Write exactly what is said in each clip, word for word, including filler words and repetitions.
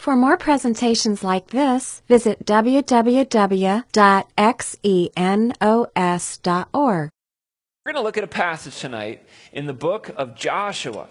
For more presentations like this, visit w w w dot xenos dot org. We're going to look at a passage tonight in the book of Joshua.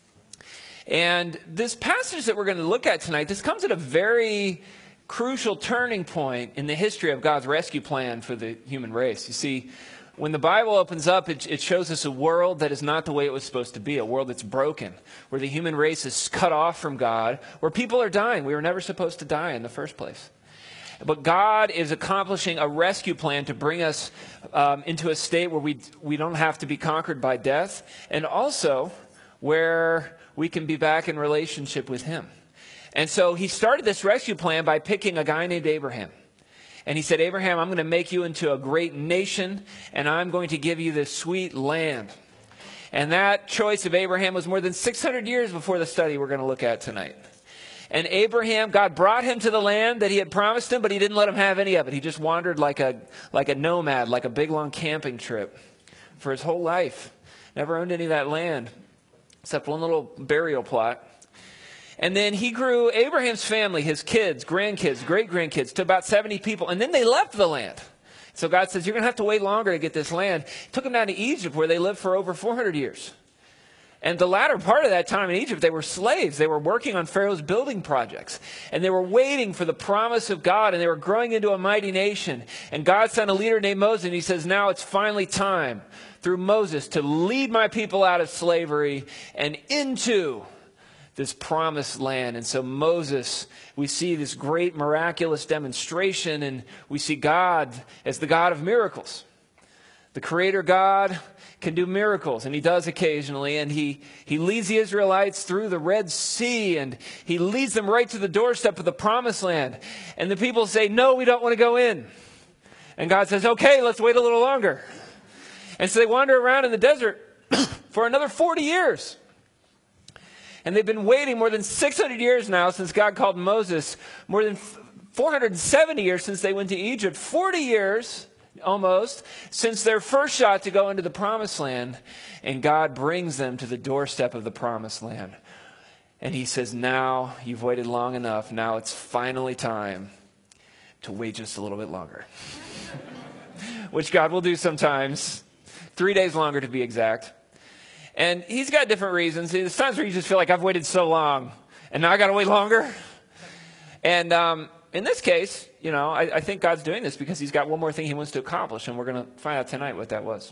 And this passage that we're going to look at tonight, this comes at a very crucial turning point in the history of God's rescue plan for the human race. You see, when the Bible opens up, it, it shows us a world that is not the way it was supposed to be, a world that's broken, where the human race is cut off from God, where people are dying. We were never supposed to die in the first place. But God is accomplishing a rescue plan to bring us um, into a state where we, we don't have to be conquered by death, and also where we can be back in relationship with Him. And so He started this rescue plan by picking a guy named Abraham. And He said, Abraham, I'm going to make you into a great nation, and I'm going to give you this sweet land. And that choice of Abraham was more than six hundred years before the study we're going to look at tonight. And Abraham, God brought him to the land that He had promised him, but He didn't let him have any of it. He just wandered like a, like a nomad, like a big, long camping trip for his whole life. Never owned any of that land, except one little burial plot. And then he grew Abraham's family, his kids, grandkids, great-grandkids, to about seventy people. And then they left the land. So God says, you're going to have to wait longer to get this land. He took them down to Egypt, where they lived for over four hundred years. And the latter part of that time in Egypt, they were slaves. They were working on Pharaoh's building projects. And they were waiting for the promise of God. And they were growing into a mighty nation. And God sent a leader named Moses. And He says, now it's finally time, through Moses, to lead my people out of slavery and into this promised land. And so Moses, we see this great miraculous demonstration, and we see God as the God of miracles. The Creator God can do miracles, and He does occasionally, and he, he leads the Israelites through the Red Sea, and He leads them right to the doorstep of the promised land. And the people say, no, we don't want to go in. And God says, okay, let's wait a little longer. And so they wander around in the desert for another forty years. And they've been waiting more than six hundred years now since God called Moses, more than four hundred seventy years since they went to Egypt, forty years almost since their first shot to go into the promised land. And God brings them to the doorstep of the promised land. And He says, now you've waited long enough. Now it's finally time to wait just a little bit longer. Which God will do sometimes. Three days longer to be exact. And He's got different reasons. There's times where you just feel like, I've waited so long, and now I got to wait longer. And um, in this case, you know, I, I think God's doing this because He's got one more thing He wants to accomplish, and we're going to find out tonight what that was.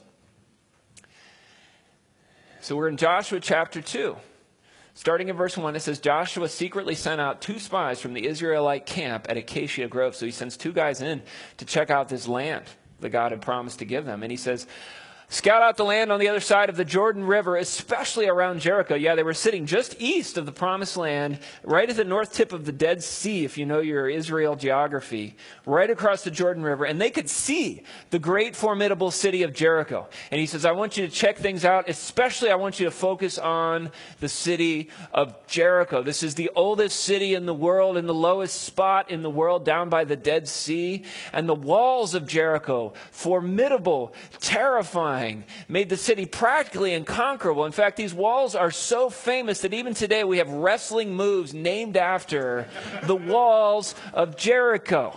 So we're in Joshua chapter two. Starting in verse one, it says, Joshua secretly sent out two spies from the Israelite camp at Acacia Grove. So he sends two guys in to check out this land that God had promised to give them. And he says, scout out the land on the other side of the Jordan River, especially around Jericho. Yeah, they were sitting just east of the promised land, right at the north tip of the Dead Sea, if you know your Israel geography, right across the Jordan River. And they could see the great, formidable city of Jericho. And he says, I want you to check things out. Especially, I want you to focus on the city of Jericho. This is the oldest city in the world, in the lowest spot in the world, down by the Dead Sea. And the walls of Jericho, formidable, terrifying, made the city practically unconquerable. In fact, these walls are so famous that even today we have wrestling moves named after the walls of Jericho.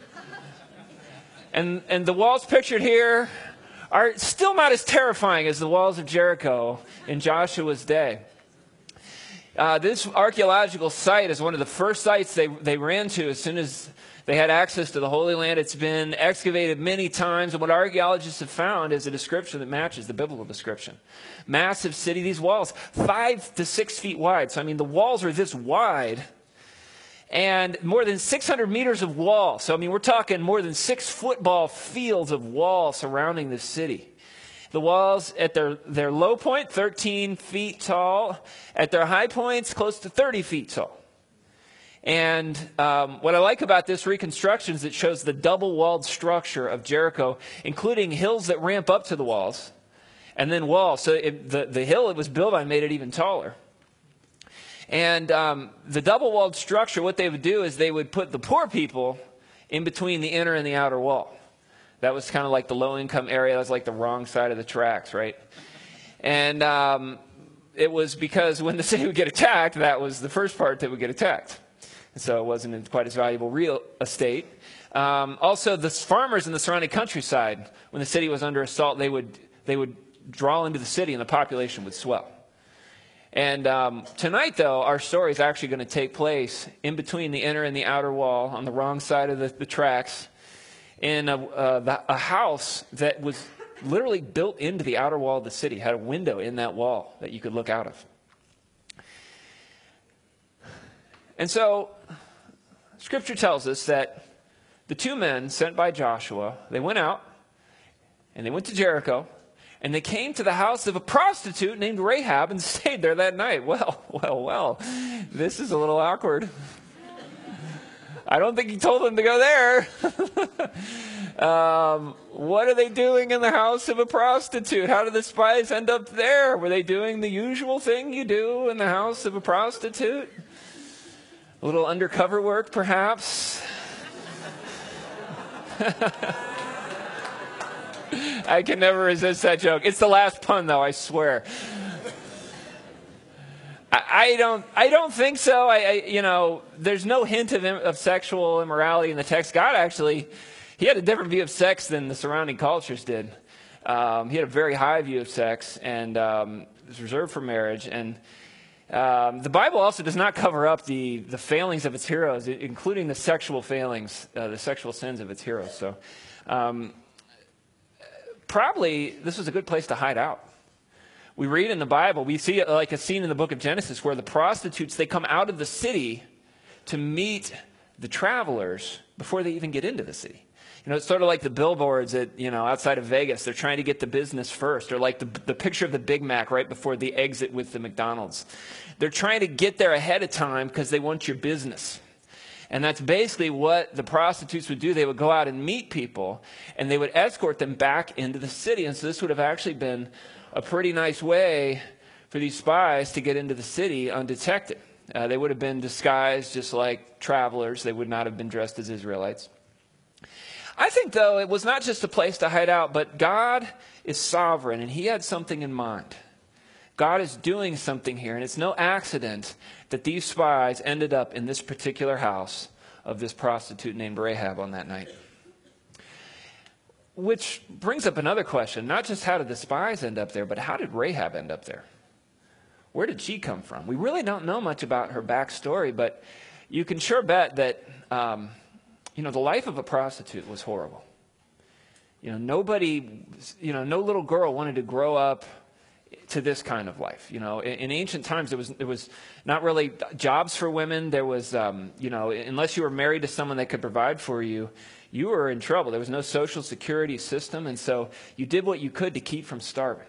And, and the walls pictured here are still not as terrifying as the walls of Jericho in Joshua's day. Uh, this archaeological site is one of the first sites they, they ran to as soon as they had access to the Holy Land. It's been excavated many times, and what archaeologists have found is a description that matches the biblical description. Massive city, these walls, five to six feet wide. So, I mean, the walls are this wide, and more than six hundred meters of wall. So, I mean, we're talking more than six football fields of wall surrounding this city. The walls at their, their low point, thirteen feet tall. At their high points, close to thirty feet tall. And um, what I like about this reconstruction is it shows the double-walled structure of Jericho, including hills that ramp up to the walls, and then walls. So it, the, the hill it was built on made it even taller. And um, the double-walled structure, what they would do is they would put the poor people in between the inner and the outer wall. That was kind of like the low-income area. That was like the wrong side of the tracks, right? And um, it was because when the city would get attacked, that was the first part that would get attacked. and so it wasn't quite as valuable real estate. Um, also, the farmers in the surrounding countryside, when the city was under assault, they would they would draw into the city and the population would swell. And um, tonight, though, our story is actually going to take place in between the inner and the outer wall, on the wrong side of the, the tracks, in a, uh, a house that was literally built into the outer wall of the city, had a window in that wall that you could look out of. And so, Scripture tells us that the two men sent by Joshua, they went out, and they went to Jericho, and they came to the house of a prostitute named Rahab and stayed there that night. Well, well, well, this is a little awkward. I don't think he told them to go there. um, what are they doing in the house of a prostitute? How did the spies end up there? Were they doing the usual thing you do in the house of a prostitute? A little undercover work, perhaps? I can never resist that joke. It's the last pun, though, I swear. I, I don't. I don't think so. I, I, you know, there's no hint of, of sexual immorality in the text. God actually, he had a different view of sex than the surrounding cultures did. Um, he had a very high view of sex, and um, it was reserved for marriage. And um, the Bible also does not cover up the the failings of its heroes, including the sexual failings, uh, the sexual sins of its heroes. So. Um, Probably this was a good place to hide out. We read in the Bible, we see like a scene in the book of Genesis where the prostitutes, they come out of the city to meet the travelers before they even get into the city. You know, it's sort of like the billboards at, you know, outside of Vegas. They're trying to get the business first, or like the, the picture of the Big Mac right before the exit with the McDonald's. They're trying to get there ahead of time because they want your business. And that's basically what the prostitutes would do. They would go out and meet people, and they would escort them back into the city. And so this would have actually been a pretty nice way for these spies to get into the city undetected. Uh, they would have been disguised just like travelers. They would not have been dressed as Israelites. I think, though, it was not just a place to hide out, but God is sovereign, and he had something in mind. God is doing something here, and it's no accident that these spies ended up in this particular house of this prostitute named Rahab on that night. Which brings up another question. Not just how did the spies end up there, but how did Rahab end up there? Where did she come from? We really don't know much about her backstory, but you can sure bet that, um, you know, the life of a prostitute was horrible. You know, nobody, you know, no little girl wanted to grow up to this kind of life. You know, in, in ancient times, there was there was not really jobs for women. There was, um, you know, unless you were married to someone that could provide for you, you were in trouble. There was no social security system, and so you did what you could to keep from starving.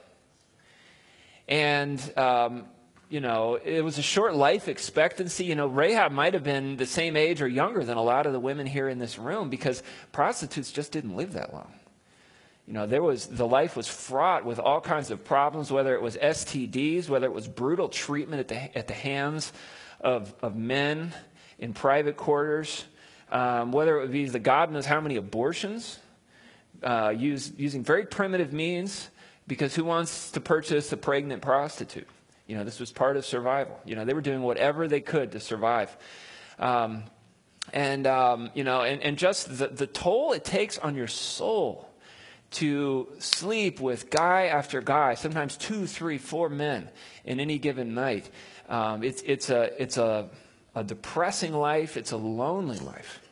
And um, you know, it was a short life expectancy. You know, Rahab might have been the same age or younger than a lot of the women here in this room, because prostitutes just didn't live that long. You know, there was the life was fraught with all kinds of problems, whether it was S T Ds, whether it was brutal treatment at the at the hands of of men in private quarters, um, whether it would be the God knows how many abortions, uh, used using very primitive means, because who wants to purchase a pregnant prostitute? You know, this was part of survival. You know, they were doing whatever they could to survive. Um, and, um, you know, and, and just the, the toll it takes on your soul to sleep with guy after guy, sometimes two, three, four men in any given night. Um, it's it's a it's a, a depressing life. It's a lonely life.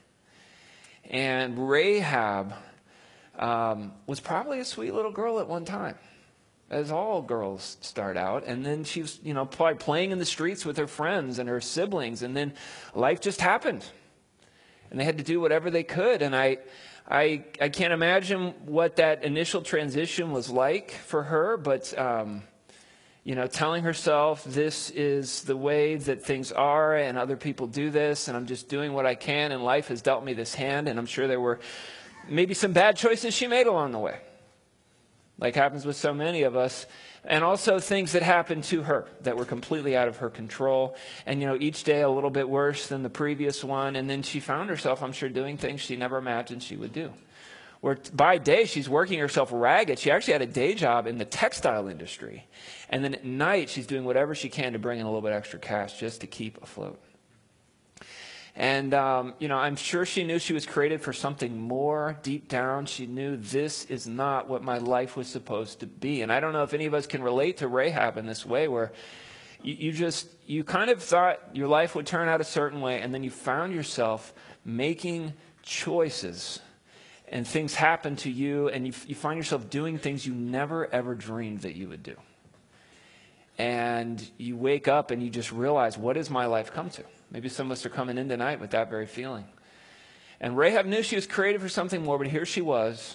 And Rahab um, was probably a sweet little girl at one time, as all girls start out. And then she was, you know, probably playing in the streets with her friends and her siblings. And then life just happened, and they had to do whatever they could. And I. I, I can't imagine what that initial transition was like for her, but, um, you know, telling herself this is the way that things are and other people do this, and I'm just doing what I can, and life has dealt me this hand, and I'm sure there were maybe some bad choices she made along the way, like happens with so many of us, and also things that happened to her that were completely out of her control. And, you know, each day a little bit worse than the previous one. And then she found herself, I'm sure, doing things she never imagined she would do. Where by day she's working herself ragged. She actually had a day job in the textile industry. And then at night she's doing whatever she can to bring in a little bit extra cash just to keep afloat. And, um, you know, I'm sure she knew she was created for something more. Deep down, she knew this is not what my life was supposed to be. And I don't know if any of us can relate to Rahab in this way, where you, you just, you kind of thought your life would turn out a certain way, and then you found yourself making choices, and things happen to you, and you, you find yourself doing things you never, ever dreamed that you would do. And you wake up and you just realize, what has my life come to? Maybe some of us are coming in tonight with that very feeling. And Rahab knew she was created for something more, but here she was,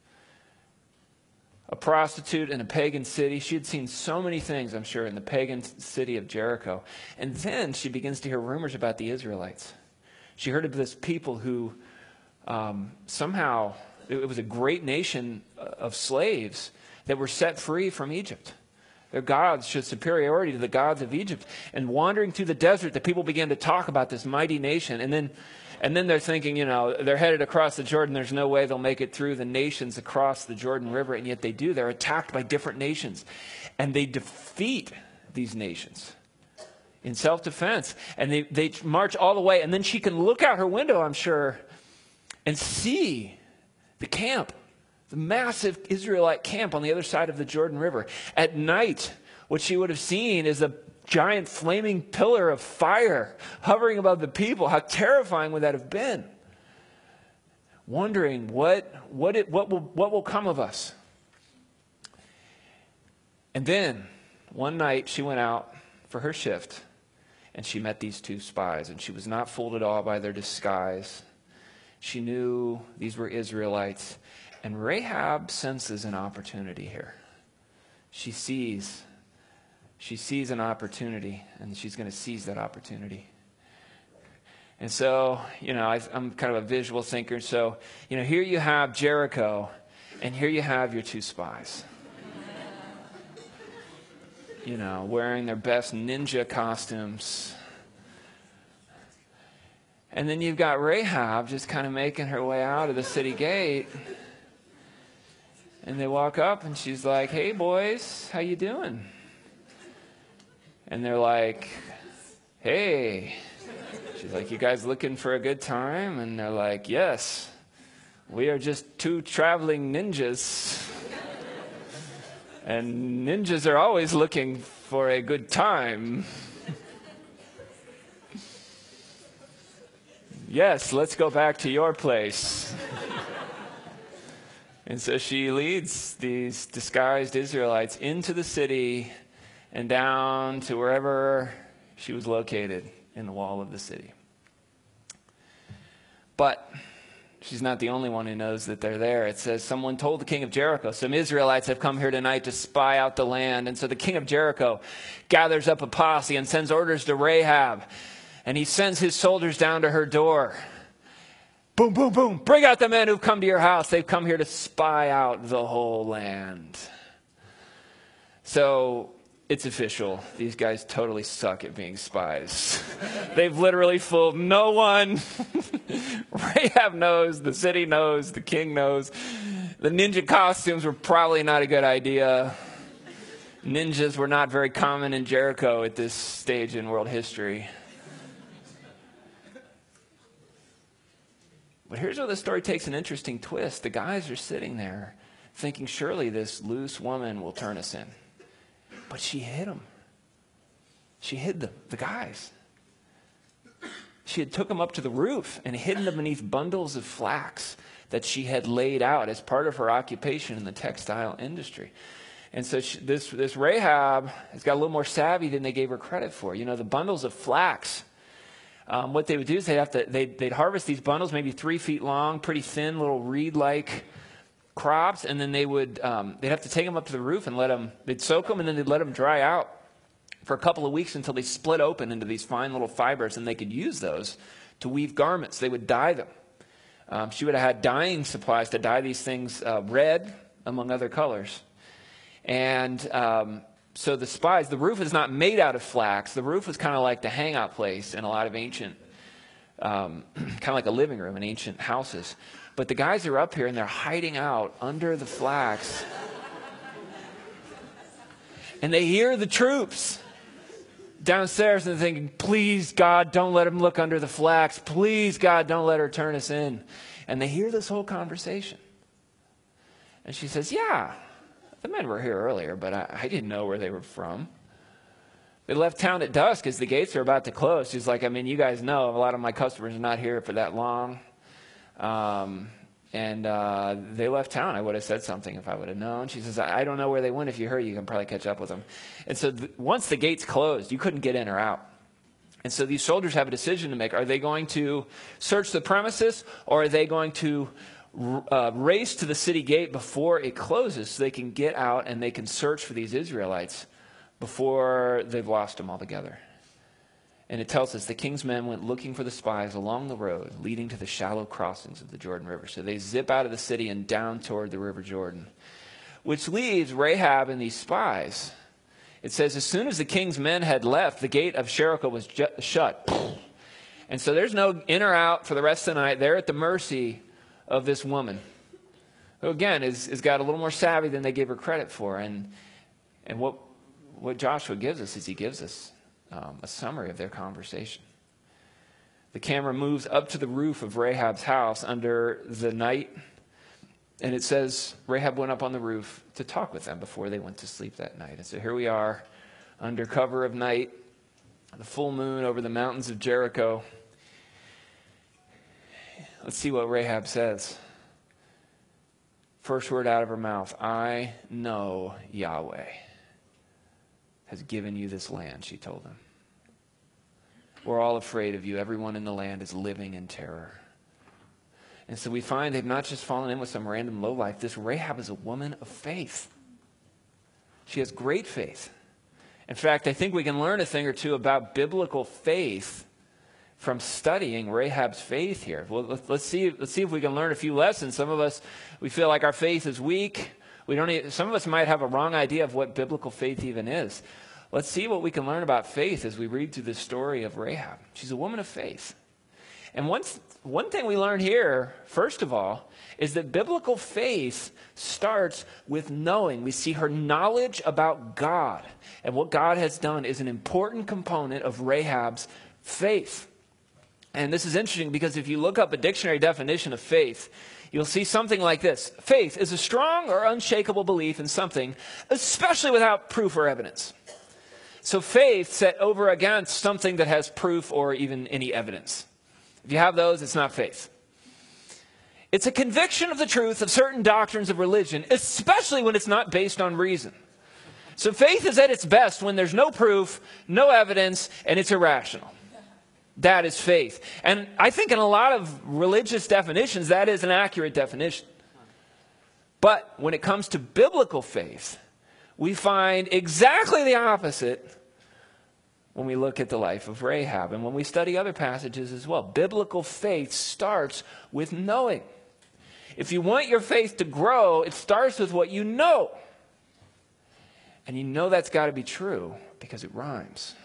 a prostitute in a pagan city. She had seen so many things, I'm sure, in the pagan city of Jericho. And then she begins to hear rumors about the Israelites. She heard of this people who um, somehow, it was a great nation of slaves that were set free from Egypt. Their gods showed superiority to the gods of Egypt. And wandering through the desert, the people began to talk about this mighty nation. And then and then they're thinking, you know, they're headed across the Jordan. There's no way they'll make it through the nations across the Jordan River. And yet they do. They're attacked by different nations. And they defeat these nations in self-defense. And they, they march all the way. And then she can look out her window, I'm sure, and see the camp. The massive Israelite camp on the other side of the Jordan River. At night, what she would have seen is a giant flaming pillar of fire hovering above the people. How terrifying would that have been? Wondering what, what, it, what, will, what will come of us. And then, one night, she went out for her shift, and she met these two spies. And she was not fooled at all by their disguise. She knew these were Israelites. And Rahab senses an opportunity here. She sees, she sees an opportunity, and she's going to seize that opportunity. And so, you know, I, I'm kind of a visual thinker. So, you know, here you have Jericho, and here you have your two spies. You know, wearing their best ninja costumes. And then you've got Rahab just kind of making her way out of the city gate. And they walk up, and she's like, "Hey, boys, how you doing?" And they're like, "Hey." She's like, "You guys looking for a good time?" And they're like, "Yes, we are just two traveling ninjas. And ninjas are always looking for a good time. Yes, let's go back to your place." And so she leads these disguised Israelites into the city and down to wherever she was located in the wall of the city. But she's not the only one who knows that they're there. It says, someone told the king of Jericho, "Some Israelites have come here tonight to spy out the land." And so the king of Jericho gathers up a posse and sends orders to Rahab. And he sends his soldiers down to her door. Boom, boom, boom. Bring out the men who've come to your house. They've come here to spy out the whole land. So it's official. These guys totally suck at being spies. They've literally fooled no one. Rahab knows. The city knows. The king knows. The ninja costumes were probably not a good idea. Ninjas were not very common in Jericho at this stage in world history. But here's where the story takes an interesting twist. The guys are sitting there thinking, surely this loose woman will turn us in. But she hid them. She hid them, the guys. She had took them up to the roof and hidden them beneath bundles of flax that she had laid out as part of her occupation in the textile industry. And so she, this, this Rahab has got a little more savvy than they gave her credit for. You know, the bundles of flax. Um, what they would do is they'd have to they'd, they'd harvest these bundles, maybe three feet long, pretty thin, little reed-like crops, and then they would um, they'd have to take them up to the roof and let them. They'd soak them, and then they'd let them dry out for a couple of weeks until they split open into these fine little fibers, and they could use those to weave garments. They would dye them. Um, she would have had dyeing supplies to dye these things uh, red, among other colors, and. Um, So the spies, the roof is not made out of flax. The roof was kind of like the hangout place in a lot of ancient, um, kind of like a living room in ancient houses. But the guys are up here and they're hiding out under the flax. And they hear the troops downstairs and they're thinking, please, God, don't let him look under the flax. Please, God, don't let her turn us in. And they hear this whole conversation. And she says, yeah, the men were here earlier, but I, I didn't know where they were from. They left town at dusk as the gates are about to close. She's like, I mean, you guys know a lot of my customers are not here for that long. Um, and uh, they left town. I would have said something if I would have known. She says, I, I don't know where they went. If you hurry, you can probably catch up with them. And so th- once the gates closed, you couldn't get in or out. And so these soldiers have a decision to make. Are they going to search the premises, or are they going to uh, race to the city gate before it closes so they can get out and they can search for these Israelites before they've lost them altogether? And it tells us the king's men went looking for the spies along the road leading to the shallow crossings of the Jordan River. So they zip out of the city and down toward the River Jordan, which leaves Rahab and these spies. It says, as soon as the king's men had left, the gate of Jericho was ju- shut. And so there's no in or out for the rest of the night. They're at the mercy of this woman, who again is, is got a little more savvy than they gave her credit for. And and what what Joshua gives us is he gives us um, a summary of their conversation. The camera moves up to the roof of Rahab's house under the night. And it says Rahab went up on the roof to talk with them before they went to sleep that night. And so here we are under cover of night, the full moon over the mountains of Jericho. Let's see what Rahab says. First word out of her mouth, I know Yahweh has given you this land, she told them. We're all afraid of you. Everyone in the land is living in terror. And so we find they've not just fallen in with some random lowlife. This Rahab is a woman of faith. She has great faith. In fact, I think we can learn a thing or two about biblical faith from studying Rahab's faith here. Well, let's see. Let's see if we can learn a few lessons. Some of us, we feel like our faith is weak. We don't. Even, some of us might have a wrong idea of what biblical faith even is. Let's see what we can learn about faith as we read through the story of Rahab. She's a woman of faith. And one, one thing we learn here, first of all, is that biblical faith starts with knowing. We see her knowledge about God. And what God has done is an important component of Rahab's faith. And this is interesting because if you look up a dictionary definition of faith, you'll see something like this. Faith is a strong or unshakable belief in something, especially without proof or evidence. So faith set over against something that has proof or even any evidence. If you have those, it's not faith. It's a conviction of the truth of certain doctrines of religion, especially when it's not based on reason. So faith is at its best when there's no proof, no evidence, and it's irrational. That is faith. And I think in a lot of religious definitions, that is an accurate definition. But when it comes to biblical faith, we find exactly the opposite when we look at the life of Rahab and when we study other passages as well. Biblical faith starts with knowing. If you want your faith to grow, it starts with what you know. And you know that's got to be true because it rhymes.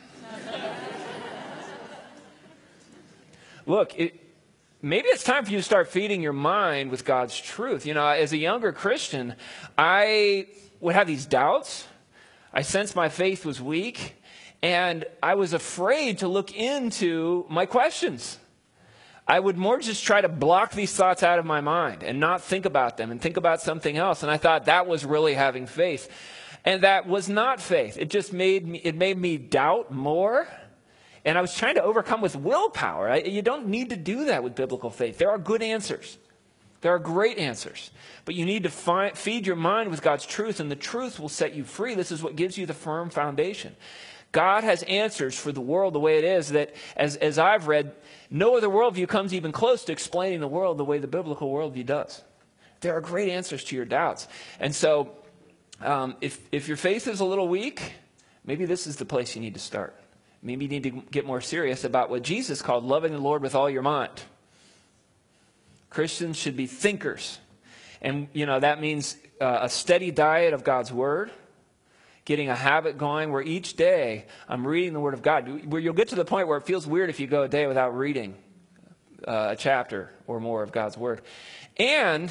Look, it, maybe it's time for you to start feeding your mind with God's truth. You know, as a younger Christian, I would have these doubts. I sensed my faith was weak. And I was afraid to look into my questions. I would more just try to block these thoughts out of my mind and not think about them and think about something else. And I thought that was really having faith. And that was not faith. It just made me, it made me doubt more. And I was trying to overcome with willpower. I, you don't need to do that with biblical faith. There are good answers. There are great answers. But you need to find, feed your mind with God's truth, and the truth will set you free. This is what gives you the firm foundation. God has answers for the world the way it is that, as, as I've read, no other worldview comes even close to explaining the world the way the biblical worldview does. There are great answers to your doubts. And so um, if, if your faith is a little weak, maybe this is the place you need to start. Maybe you need to get more serious about what Jesus called loving the Lord with all your mind. Christians should be thinkers. And, you know, that means uh, a steady diet of God's Word. Getting a habit going where each day I'm reading the Word of God. Where you'll get to the point where it feels weird if you go a day without reading uh, a chapter or more of God's Word. And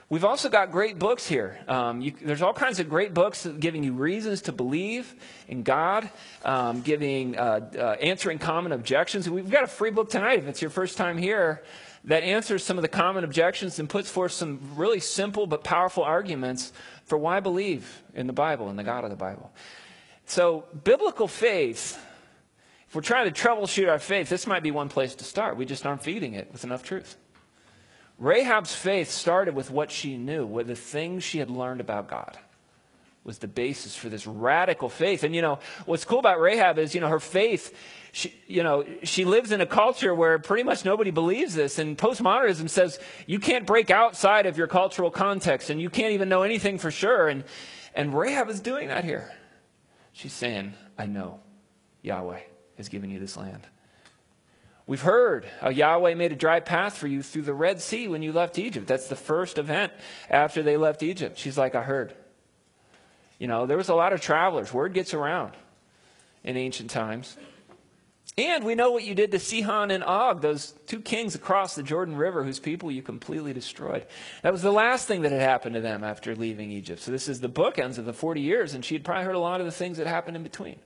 We've also got great books here. Um, you, there's all kinds of great books giving you reasons to believe in God, um, giving, uh, uh, answering common objections. We've got a free book tonight, if it's your first time here, that answers some of the common objections and puts forth some really simple but powerful arguments for why believe in the Bible and the God of the Bible. So biblical faith, if we're trying to troubleshoot our faith, this might be one place to start. We just aren't feeding it with enough truth. Rahab's faith started with what she knew, with the things she had learned about God was the basis for this radical faith. And, you know, what's cool about Rahab is, you know, her faith, she, you know, she lives in a culture where pretty much nobody believes this. And postmodernism says you can't break outside of your cultural context and you can't even know anything for sure. And, and Rahab is doing that here. She's saying, I know Yahweh has given you this land. We've heard how Yahweh made a dry path for you through the Red Sea when you left Egypt. That's the first event after they left Egypt. She's like, I heard. You know, there was a lot of travelers. Word gets around in ancient times. And we know what you did to Sihon and Og, those two kings across the Jordan River whose people you completely destroyed. That was the last thing that had happened to them after leaving Egypt. So this is the bookends of the forty years, and she had probably heard a lot of the things that happened in between.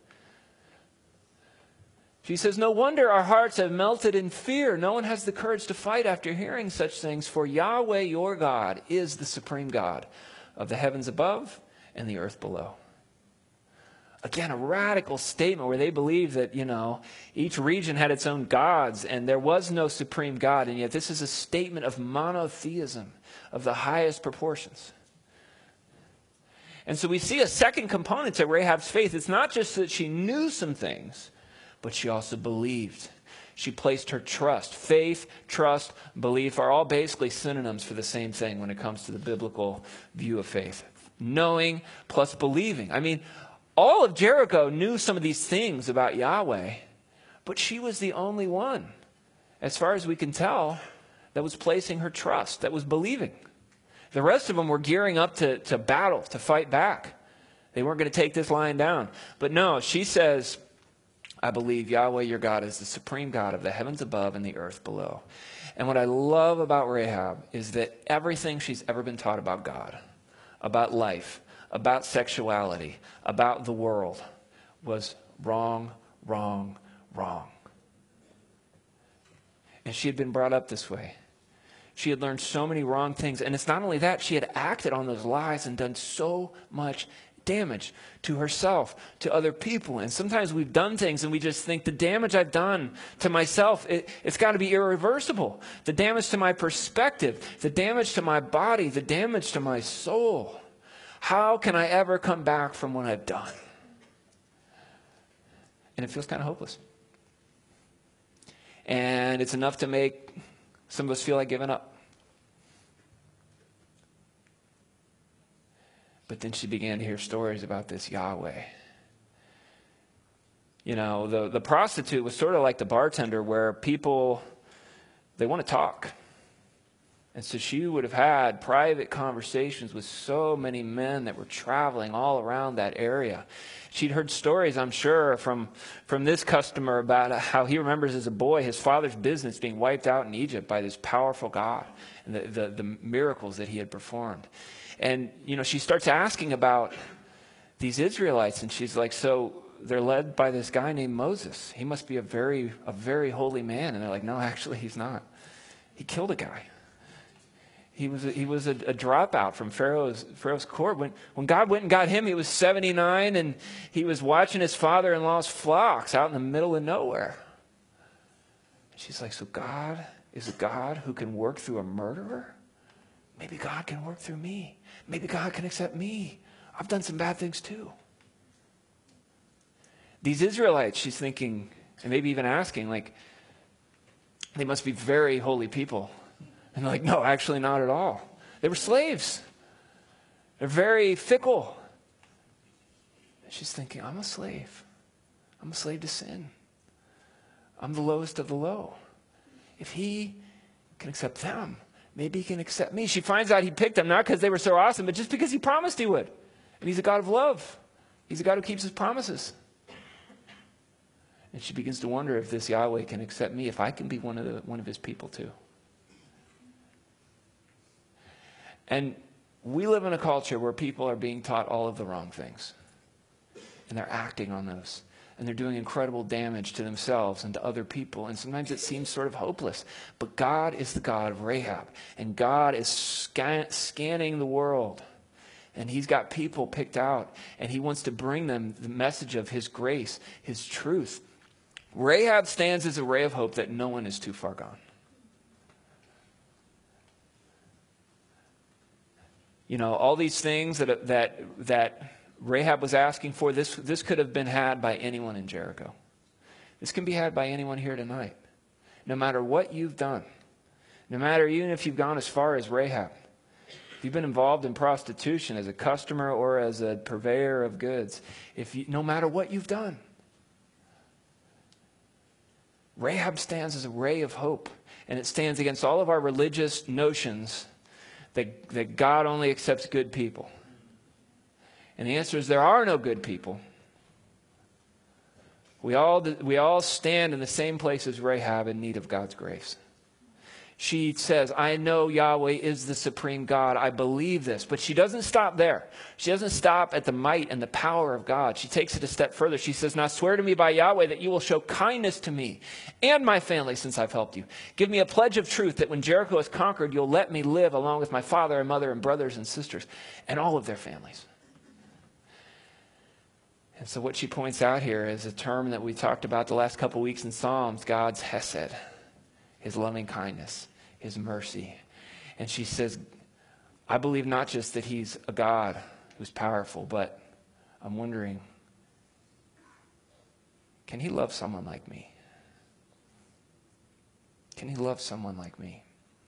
She says, no wonder our hearts have melted in fear. No one has the courage to fight after hearing such things. For Yahweh, your God, is the supreme God of the heavens above and the earth below. Again, a radical statement where they believe that, you know, each region had its own gods and there was no supreme God. And yet this is a statement of monotheism of the highest proportions. And so we see a second component to Rahab's faith. It's not just that she knew some things, but she also believed. She placed her trust. Faith, trust, belief are all basically synonyms for the same thing when it comes to the biblical view of faith. Knowing plus believing. I mean, all of Jericho knew some of these things about Yahweh, but she was the only one, as far as we can tell, that was placing her trust, that was believing. The rest of them were gearing up to, to battle, to fight back. They weren't going to take this lying down. But no, she says, I believe Yahweh your God is the supreme God of the heavens above and the earth below. And what I love about Rahab is that everything she's ever been taught about God, about life, about sexuality, about the world, was wrong, wrong, wrong. And she had been brought up this way. She had learned so many wrong things. And it's not only that, she had acted on those lies and done so much damage to herself, to other people. And sometimes we've done things and we just think the damage I've done to myself, it, it's got to be irreversible. The damage to my perspective, the damage to my body, the damage to my soul. How can I ever come back from what I've done? And it feels kind of hopeless. And it's enough to make some of us feel like giving up. But then she began to hear stories about this Yahweh. You know, the, the prostitute was sort of like the bartender where people, they want to talk. And so she would have had private conversations with so many men that were traveling all around that area. She'd heard stories, I'm sure, from, from this customer about how he remembers as a boy his father's business being wiped out in Egypt by this powerful God and the, the, the miracles that he had performed. And, you know, she starts asking about these Israelites, and she's like, so they're led by this guy named Moses. He must be a very, a very holy man. And they're like, no, actually, he's not. He killed a guy. He was a, he was a, a dropout from Pharaoh's Pharaoh's court. When when God went and got him, he was seventy-nine, and he was watching his father-in-law's flocks out in the middle of nowhere. She's like, so God is a God who can work through a murderer? Maybe God can work through me. Maybe God can accept me. I've done some bad things too. These Israelites, she's thinking, and maybe even asking, like, they must be very holy people. And they're like, no, actually not at all. They were slaves. They're very fickle. And she's thinking, I'm a slave. I'm a slave to sin. I'm the lowest of the low. If he can accept them, maybe he can accept me. She finds out he picked them not because they were so awesome, but just because he promised he would. And he's a God of love. He's a God who keeps his promises. And she begins to wonder if this Yahweh can accept me, if I can be one of the, one of his people too. And we live in a culture where people are being taught all of the wrong things. And they're acting on those. And they're doing incredible damage to themselves and to other people. And sometimes it seems sort of hopeless. But God is the God of Rahab. And God is scan- scanning the world. And he's got people picked out. And he wants to bring them the message of his grace, his truth. Rahab stands as a ray of hope that no one is too far gone. You know, all these things that that that Rahab was asking for, this, this could have been had by anyone in Jericho. This can be had by anyone here tonight. No matter what you've done. No matter even if you've gone as far as Rahab. If you've been involved in prostitution as a customer or as a purveyor of goods. If you, no matter what you've done. Rahab stands as a ray of hope. And it stands against all of our religious notions that, that God only accepts good people. And the answer is there are no good people. We all, we all stand in the same place as Rahab in need of God's grace. She says, I know Yahweh is the supreme God. I believe this. But she doesn't stop there. She doesn't stop at the might and the power of God. She takes it a step further. She says, now swear to me by Yahweh that you will show kindness to me and my family since I've helped you. Give me a pledge of truth that when Jericho is conquered, you'll let me live along with my father and mother and brothers and sisters and all of their families. And so what she points out here is a term that we talked about the last couple weeks in Psalms, God's hesed, his loving kindness, his mercy. And she says, I believe not just that he's a God who's powerful, but I'm wondering, can he love someone like me? Can he love someone like me?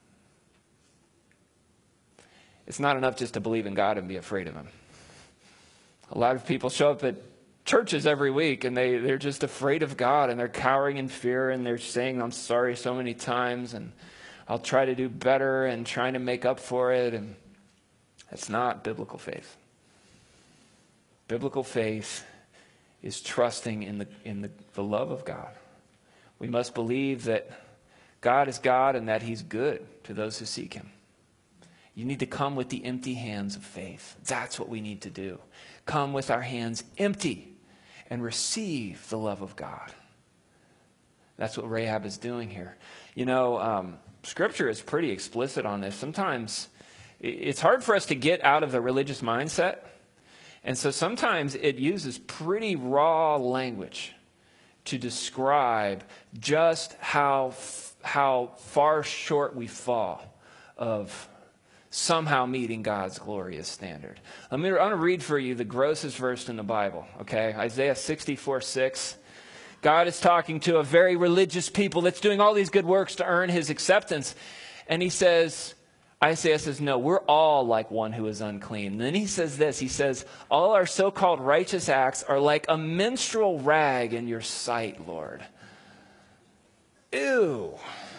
It's not enough just to believe in God and be afraid of him. A lot of people show up at churches every week and they, they're just afraid of God and they're cowering in fear and they're saying, I'm sorry so many times and I'll try to do better and trying to make up for it. And that's not biblical faith. Biblical faith is trusting in the, in the, the love of God. We must believe that God is God and that he's good to those who seek him. You need to come with the empty hands of faith. That's what we need to do. Come with our hands empty and receive the love of God. That's what Rahab is doing here. You know, um, Scripture is pretty explicit on this. Sometimes it's hard for us to get out of the religious mindset. And so sometimes it uses pretty raw language to describe just how, how far short we fall of somehow meeting God's glorious standard. Let me, I'm going to read for you the grossest verse in the Bible, okay? Isaiah sixty-four six. God is talking to a very religious people that's doing all these good works to earn his acceptance. And he says, Isaiah says, no, we're all like one who is unclean. And then he says this, he says, all our so-called righteous acts are like a menstrual rag in your sight, Lord. Ew.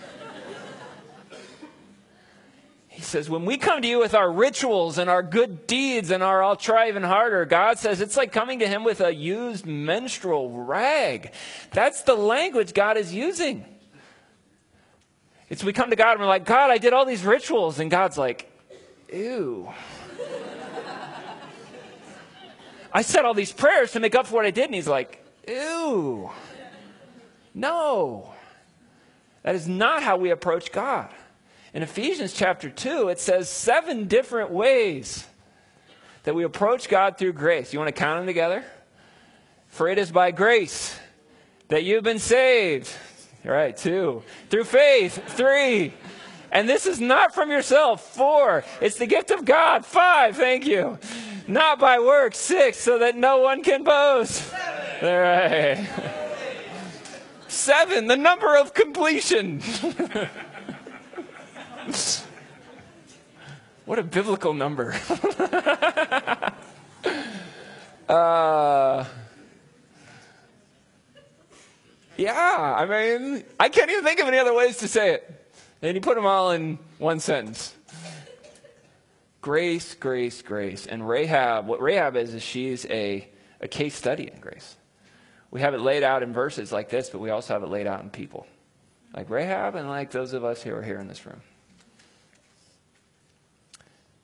He says, when we come to you with our rituals and our good deeds and our I'll try even harder, God says it's like coming to him with a used menstrual rag. That's the language God is using. It's we come to God and we're like, God, I did all these rituals. And God's like, ew. I said all these prayers to make up for what I did. And he's like, ew. No. That is not how we approach God. In Ephesians chapter two, it says seven different ways that we approach God through grace. You want to count them together? For it is by grace that you've been saved. All right, two. Through faith, three. And this is not from yourself, four. It's the gift of God, five. Thank you. Not by works, six, so that no one can boast. All right. Seven, the number of completion. What a biblical number. uh, yeah, I mean, I can't even think of any other ways to say it. And you put them all in one sentence. Grace, grace, grace. And Rahab, what Rahab is, is she's a, a case study in grace. We have it laid out in verses like this, but we also have it laid out in people. Like Rahab and like those of us who are here in this room.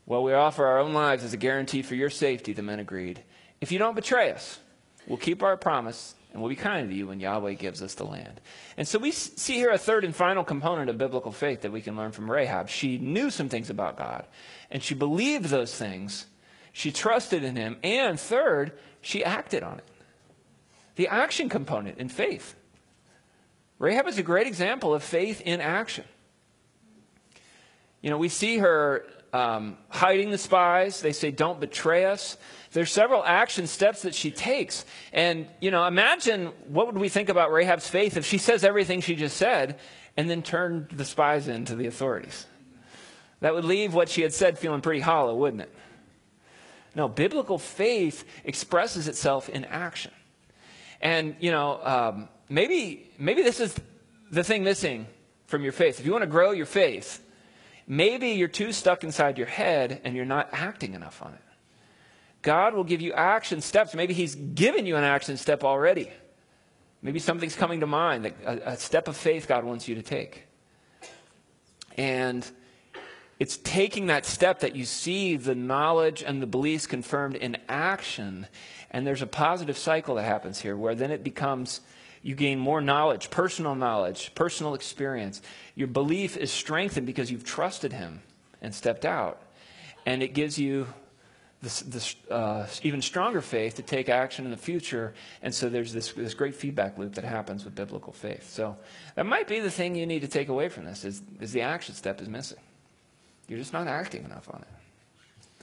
Well, we offer our own lives as a guarantee for your safety, the men agreed. If you don't betray us, we'll keep our promise and we'll be kind to you when Yahweh gives us the land. And so we see here a third and final component of biblical faith that we can learn from Rahab. She knew some things about God, and she believed those things. She trusted in him. And third, she acted on it. The action component in faith. Rahab is a great example of faith in action. You know, we see her um, hiding the spies. They say, don't betray us. There's several action steps that she takes. And, you know, imagine what would we think about Rahab's faith if she says everything she just said and then turned the spies into the authorities. That would leave what she had said feeling pretty hollow, wouldn't it? No, biblical faith expresses itself in action. And, you know, um, maybe maybe this is the thing missing from your faith. If you want to grow your faith, maybe you're too stuck inside your head and you're not acting enough on it. God will give you action steps. Maybe he's given you an action step already. Maybe something's coming to mind, a, a step of faith God wants you to take. And it's taking that step that you see the knowledge and the beliefs confirmed in action. And there's a positive cycle that happens here where then it becomes, you gain more knowledge, personal knowledge, personal experience. Your belief is strengthened because you've trusted him and stepped out. And it gives you this, this uh, even stronger faith to take action in the future. And so there's this, this great feedback loop that happens with biblical faith. So that might be the thing you need to take away from this is, is the action step is missing. You're just not acting enough on it.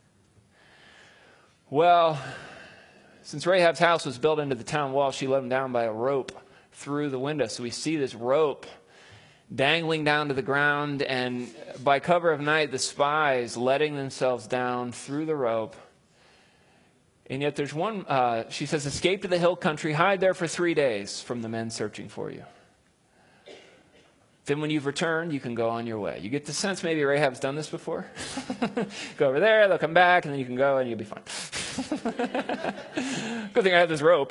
Well, since Rahab's house was built into the town wall, she let him down by a rope through the window. So we see this rope dangling down to the ground, and by cover of night, the spies letting themselves down through the rope. And yet there's one, uh, she says, escape to the hill country, hide there for three days from the men searching for you. Then when you've returned, you can go on your way. You get the sense maybe Rahab's done this before. Go over there, they'll come back, and then you can go and you'll be fine. Good thing I have this rope.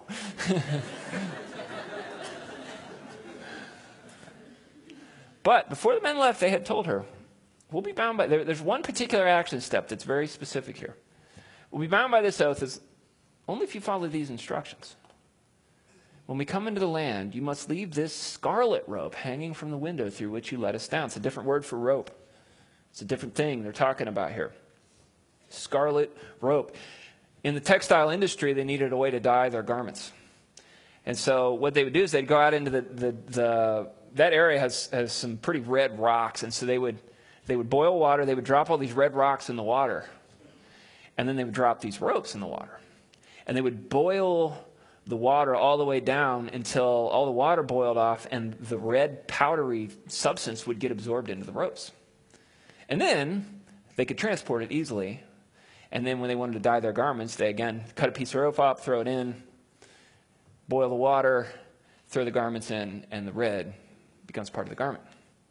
But before the men left, they had told her, we'll be bound by, there, there's one particular action step that's very specific here. We'll be bound by this oath is only if you follow these instructions. When we come into the land, you must leave this scarlet rope hanging from the window through which you let us down. It's a different word for rope. It's a different thing they're talking about here. Scarlet rope. In the textile industry, they needed a way to dye their garments. And so what they would do is they'd go out into the, the, the that area has, has some pretty red rocks. And so they would, they would boil water. They would drop all these red rocks in the water. And then they would drop these ropes in the water. And they would boil the water all the way down until all the water boiled off and the red powdery substance would get absorbed into the ropes. And then they could transport it easily. And then when they wanted to dye their garments, they again cut a piece of rope up, throw it in, boil the water, throw the garments in, and the red becomes part of the garment.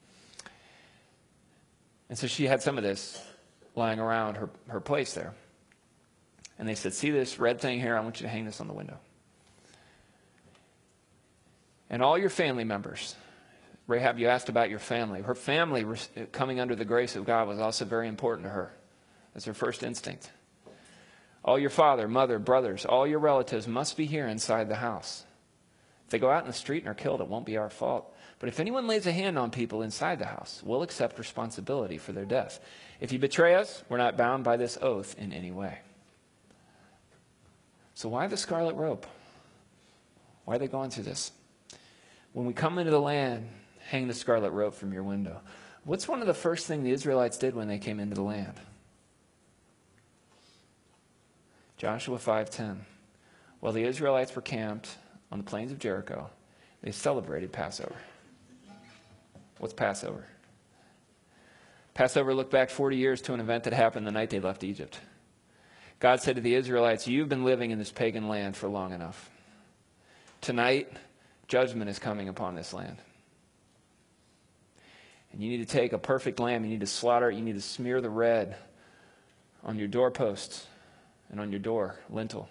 And so she had some of this lying around her, her place there. And they said, see this red thing here? I want you to hang this on the window. And all your family members, Rahab, you asked about your family. Her family coming under the grace of God was also very important to her. That's her first instinct. All your father, mother, brothers, all your relatives must be here inside the house. If they go out in the street and are killed, it won't be our fault. But if anyone lays a hand on people inside the house, we'll accept responsibility for their death. If you betray us, we're not bound by this oath in any way. So why the scarlet rope? Why are they going through this? When we come into the land, hang the scarlet rope from your window. What's one of the first things the Israelites did when they came into the land? Joshua five ten. While the Israelites were camped on the plains of Jericho, they celebrated Passover. What's Passover? Passover looked back forty years to an event that happened the night they left Egypt. God said to the Israelites, you've been living in this pagan land for long enough. Tonight, judgment is coming upon this land. And you need to take a perfect lamb, you need to slaughter it, you need to smear the red on your doorposts and on your door lintel.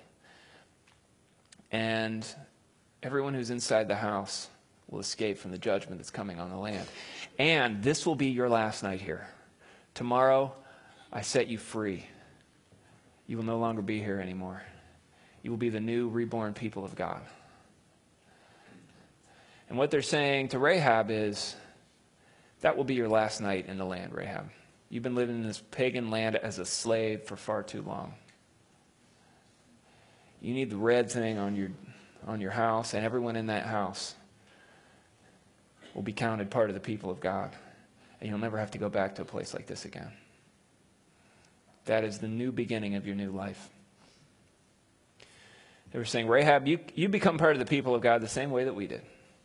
And everyone who's inside the house will escape from the judgment that's coming on the land. And this will be your last night here. Tomorrow, I set you free. You will no longer be here anymore. You will be the new reborn people of God. And what they're saying to Rahab is, that will be your last night in the land, Rahab. You've been living in this pagan land as a slave for far too long. You need the red thing on your on your house, and everyone in that house will be counted part of the people of God. And you'll never have to go back to a place like this again. That is the new beginning of your new life. They were saying, Rahab, you, you become part of the people of God the same way that we did.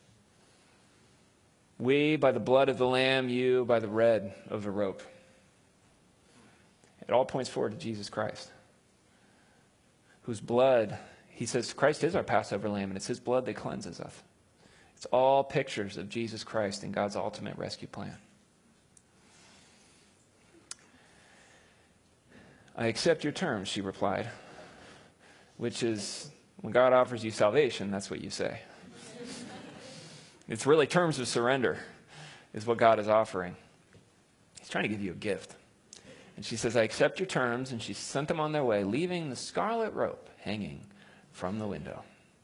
We by the blood of the Lamb, you by the red of the rope. It all points forward to Jesus Christ, whose blood, he says, Christ is our Passover lamb, and it's his blood that cleanses us. It's all pictures of Jesus Christ and God's ultimate rescue plan. I accept your terms, she replied, which is, when God offers you salvation, that's what you say. It's really terms of surrender is what God is offering. He's trying to give you a gift. And she says, I accept your terms, and she sent them on their way, leaving the scarlet rope hanging from the window.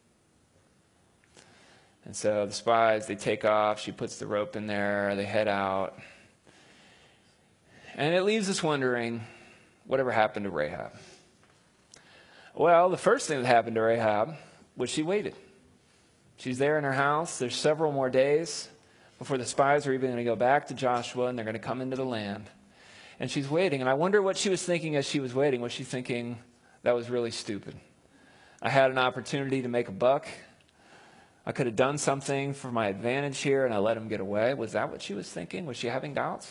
And so the spies, they take off. She puts the rope in there. They head out. And it leaves us wondering, whatever happened to Rahab? Well, the first thing that happened to Rahab was she waited. She's there in her house. There's several more days before the spies are even going to go back to Joshua, and they're going to come into the land. And she's waiting. And I wonder what she was thinking as she was waiting. Was she thinking, that was really stupid? I had an opportunity to make a buck. I could have done something for my advantage here, and I let him get away. Was that what she was thinking? Was she having doubts?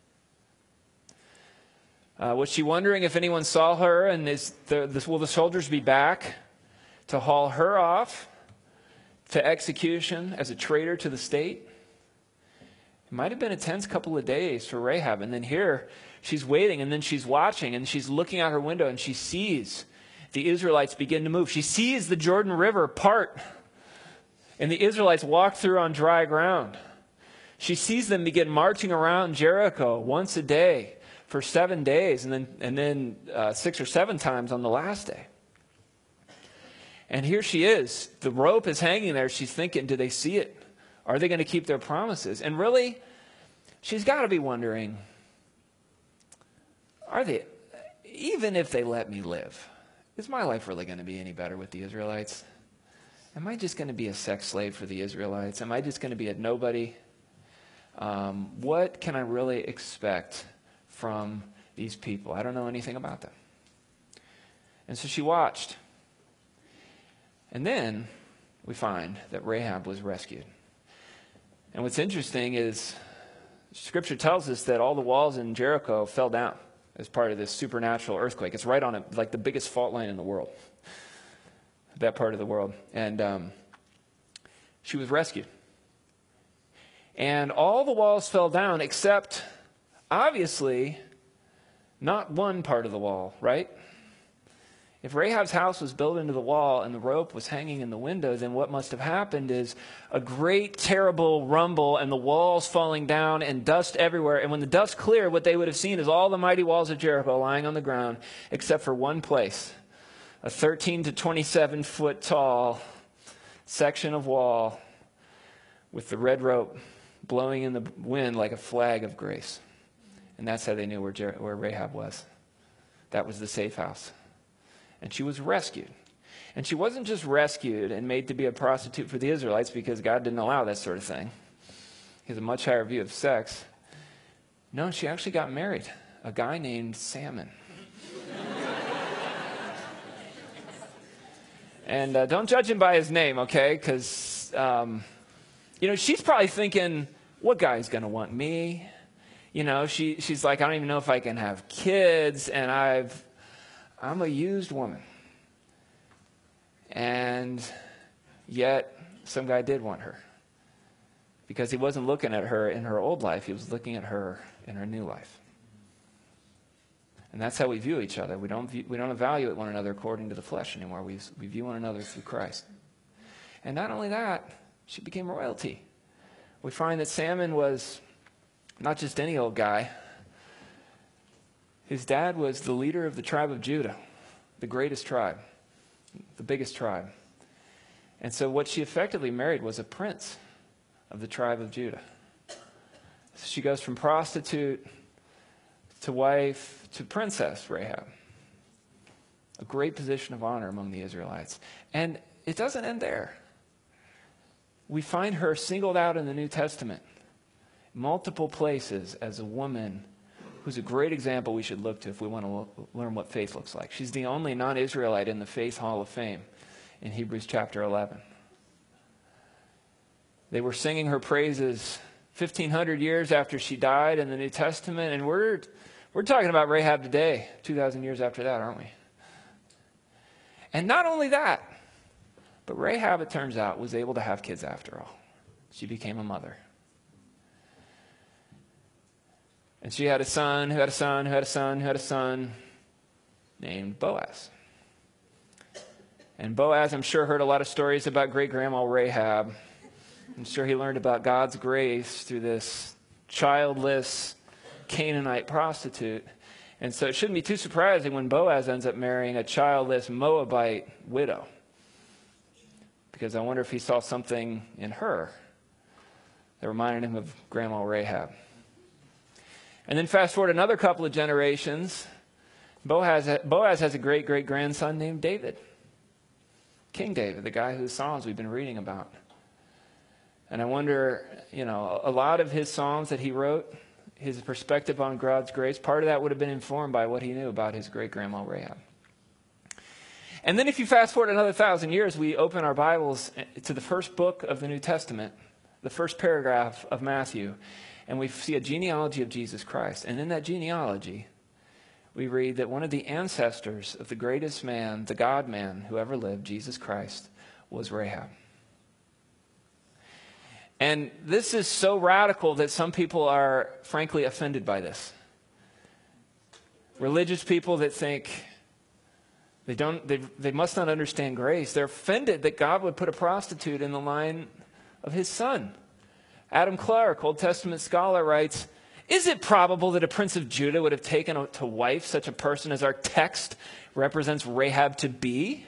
Uh, was she wondering if anyone saw her, and is the, this, will the soldiers be back to haul her off to execution as a traitor to the state? It might have been a tense couple of days for Rahab. And then here, she's waiting, and then she's watching, and she's looking out her window, and she sees the Israelites begin to move. She sees the Jordan River part, and the Israelites walk through on dry ground. She sees them begin marching around Jericho once a day for seven days, and then, and then uh, six or seven times on the last day. And here she is. The rope is hanging there. She's thinking, do they see it? Are they going to keep their promises? And really, she's got to be wondering, are they, even if they let me live, is my life really going to be any better with the Israelites? Am I just going to be a sex slave for the Israelites? Am I just going to be a nobody? Um, what can I really expect from these people? I don't know anything about them. And so she watched. And then we find that Rahab was rescued. And what's interesting is Scripture tells us that all the walls in Jericho fell down as part of this supernatural earthquake. It's right on a, like the biggest fault line in the world, that part of the world. And um, she was rescued. And all the walls fell down except, obviously, not one part of the wall, right? If Rahab's house was built into the wall and the rope was hanging in the window, then what must have happened is a great, terrible rumble and the walls falling down and dust everywhere. And when the dust cleared, what they would have seen is all the mighty walls of Jericho lying on the ground, except for one place, a thirteen to twenty-seven foot tall section of wall with the red rope blowing in the wind like a flag of grace. And that's how they knew where, Jer- where Rahab was. That was the safe house. And she was rescued. And she wasn't just rescued and made to be a prostitute for the Israelites because God didn't allow that sort of thing. He has a much higher view of sex. No, she actually got married. A guy named Salmon. And uh, don't judge him by his name, okay? Because, um, you know, she's probably thinking, what guy's going to want me? You know, she she's like, I don't even know if I can have kids, and I've, I'm a used woman. And yet, some guy did want her. Because he wasn't looking at her in her old life, he was looking at her in her new life. And that's how we view each other. We don't view, we don't evaluate one another according to the flesh anymore. We, we view one another through Christ. And not only that, she became royalty. We find that Salmon was not just any old guy. His dad was the leader of the tribe of Judah, the greatest tribe, the biggest tribe. And so what she effectively married was a prince of the tribe of Judah. So she goes from prostitute to wife to princess Rahab. A great position of honor among the Israelites. And it doesn't end there. We find her singled out in the New Testament, multiple places, as a woman who's a great example we should look to if we want to lo- learn what faith looks like. She's the only non-Israelite in the Faith Hall of Fame in Hebrews chapter eleven. They were singing her praises fifteen hundred years after she died in the New Testament, and we're, we're talking about Rahab today, two thousand years after that, aren't we? And not only that, but Rahab, it turns out, was able to have kids after all. She became a mother. And she had a son, who had a son, who had a son, who had a son, named Boaz. And Boaz, I'm sure, heard a lot of stories about great-grandma Rahab. I'm sure he learned about God's grace through this childless Canaanite prostitute. And so it shouldn't be too surprising when Boaz ends up marrying a childless Moabite widow. Because I wonder if he saw something in her that reminded him of Grandma Rahab. And then fast forward another couple of generations, Boaz, Boaz has a great-great-grandson named David. King David, the guy whose Psalms we've been reading about. And I wonder, you know, a lot of his Psalms that he wrote, his perspective on God's grace, part of that would have been informed by what he knew about his great-grandma Rahab. And then if you fast forward another thousand years, we open our Bibles to the first book of the New Testament, the first paragraph of Matthew, and we see a genealogy of Jesus Christ. And in that genealogy, we read that one of the ancestors of the greatest man, the God-man who ever lived, Jesus Christ, was Rahab. And this is so radical that some people are, frankly, offended by this. Religious people that think they don't, they, they must not understand grace. They're offended that God would put a prostitute in the line of his son. Adam Clark, Old Testament scholar, writes, "Is it probable that a prince of Judah would have taken to wife such a person as our text represents Rahab to be?"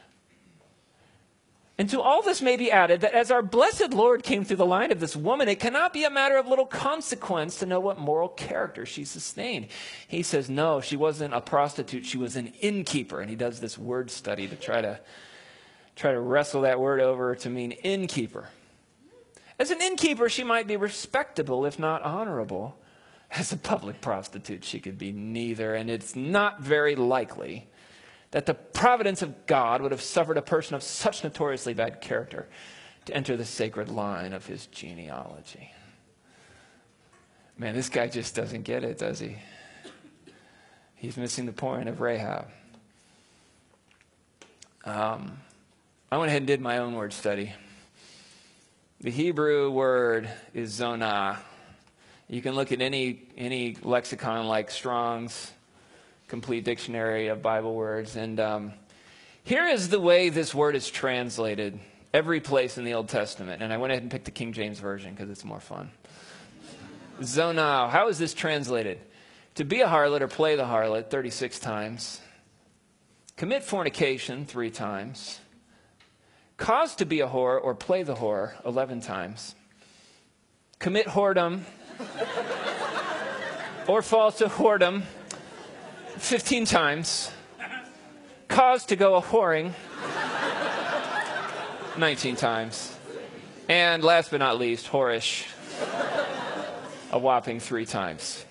And to all this may be added that as our blessed Lord came through the line of this woman, it cannot be a matter of little consequence to know what moral character she sustained. He says, no, she wasn't a prostitute, she was an innkeeper. And he does this word study to try to, try to wrestle that word over to mean innkeeper. As an innkeeper, she might be respectable, if not honorable. As a public prostitute, she could be neither. And it's not very likely that the providence of God would have suffered a person of such notoriously bad character to enter the sacred line of his genealogy. Man, this guy just doesn't get it, does he? He's missing the point of Rahab. Um, I went ahead and did my own word study. The Hebrew word is zonah. You can look at any any lexicon like Strong's Complete Dictionary of Bible Words, and um, here is the way this word is translated every place in the Old Testament. And I went ahead and picked the King James Version because it's more fun. Zonah. How is this translated? To be a harlot or play the harlot thirty-six times. Commit fornication three times. Cause to be a whore or play the whore eleven times. Commit whoredom or fall to whoredom fifteen times. Cause to go a whoring nineteen times. And last but not least, whorish a whopping three times.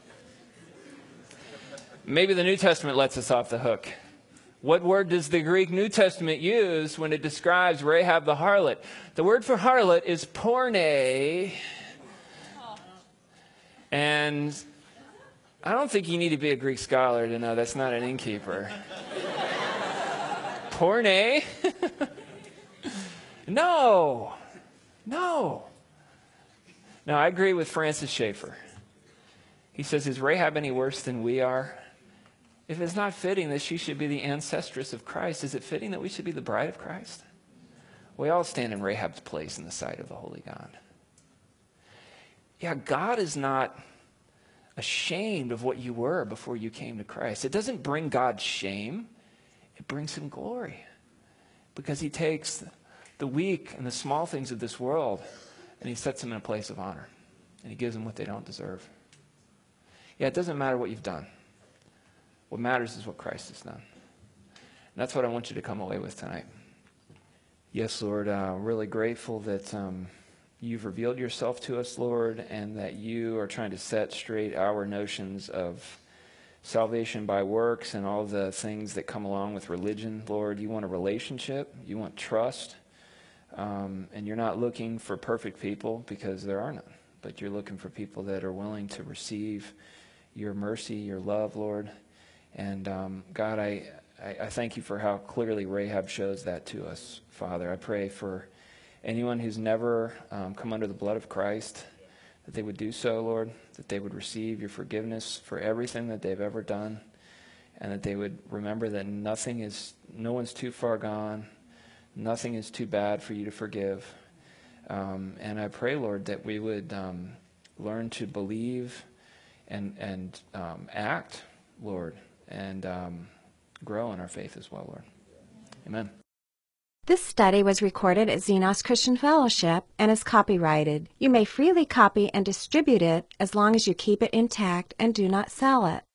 Maybe the New Testament lets us off the hook. What word does the Greek New Testament use when it describes Rahab the harlot? The word for harlot is porne. And I don't think you need to be a Greek scholar to know that's not an innkeeper. Porne? No. No. No, I agree with Francis Schaeffer. He says, is Rahab any worse than we are? If it's not fitting that she should be the ancestress of Christ, is it fitting that we should be the bride of Christ? We all stand in Rahab's place in the sight of the Holy God. Yeah, God is not ashamed of what you were before you came to Christ. It doesn't bring God shame. It brings him glory, because he takes the weak and the small things of this world and he sets them in a place of honor, and he gives them what they don't deserve. Yeah, it doesn't matter what you've done. What matters is what Christ has done. And that's what I want you to come away with tonight. Yes, Lord, uh, really grateful that um, you've revealed yourself to us, Lord, and that you are trying to set straight our notions of salvation by works and all the things that come along with religion. Lord, you want a relationship, you want trust, um, and you're not looking for perfect people, because there are none, but you're looking for people that are willing to receive your mercy, your love, Lord. And um, God, I, I, I thank you for how clearly Rahab shows that to us, Father. I pray for anyone who's never um, come under the blood of Christ, that they would do so, Lord, that they would receive your forgiveness for everything that they've ever done, and that they would remember that nothing is, no one's too far gone, nothing is too bad for you to forgive. Um, and I pray, Lord, that we would um, learn to believe and, and um, act, Lord, and um, grow in our faith as well, Lord. Amen. This study was recorded at Xenos Christian Fellowship and is copyrighted. You may freely copy and distribute it as long as you keep it intact and do not sell it.